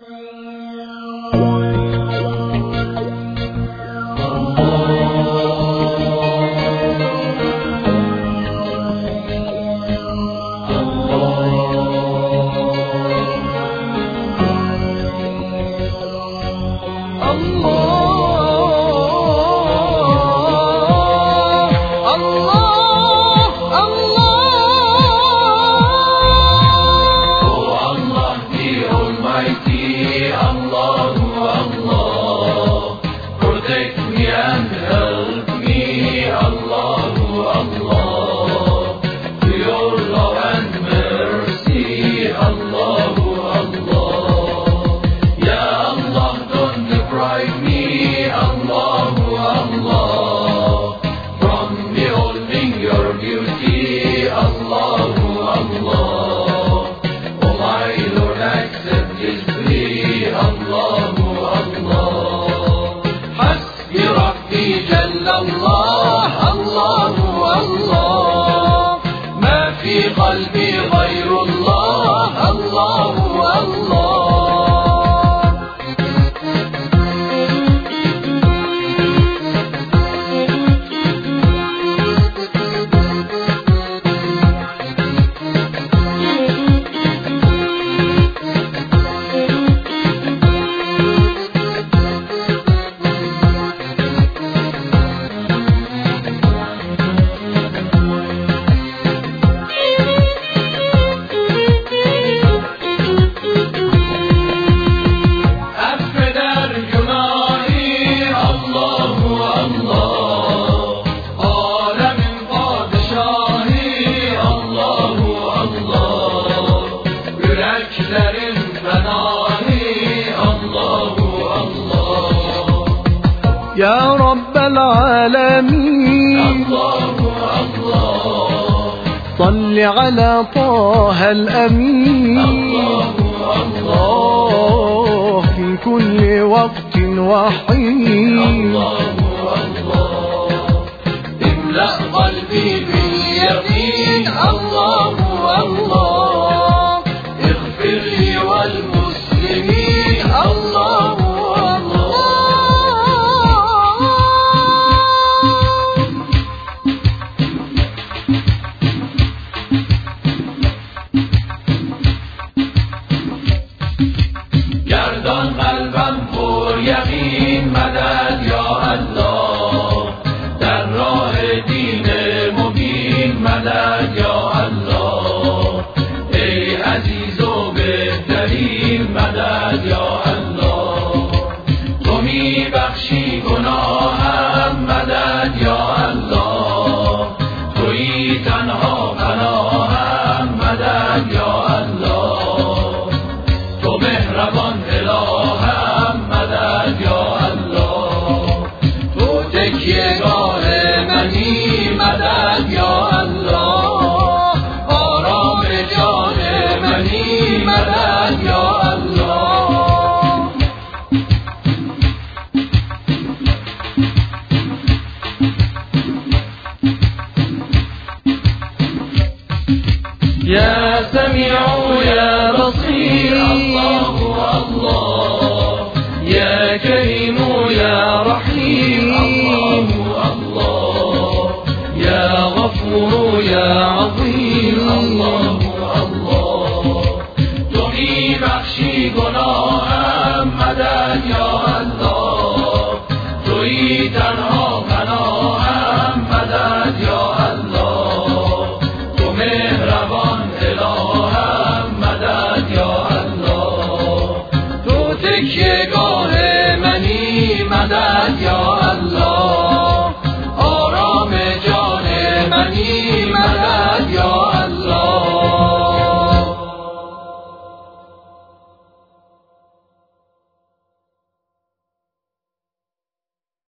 قلبي غير الله الله الله. يا رب العالمين الله الله صل على طه الأمين الله الله في كل وقت وحين الله الله املأ قلبي باليقين الله الله اغفر لي والمسلمين الله گردان قلبم پر یقین مدد یا الله در راه دین مبین مدد یا الله ای عزیز و بهترین مدد یا الله تو می بخشی گناهم مدد یا الله تویی تنها پناهم مدد یا الله تو مهربان الهم مدد یا الله تو تکیهگاه منی مدد یا الله آرام جان منی مدد یا الله يا سميع يا بصير الله الله يا كريم يا رحيم الله الله يا غفور يا عظيم الله الله تو می بخشی گناهم مدد یا الله تویی تنها پناهم مدد یا الله تو مهربان الهم مدد یا الله تو تکیهگاه منی مدد یا الله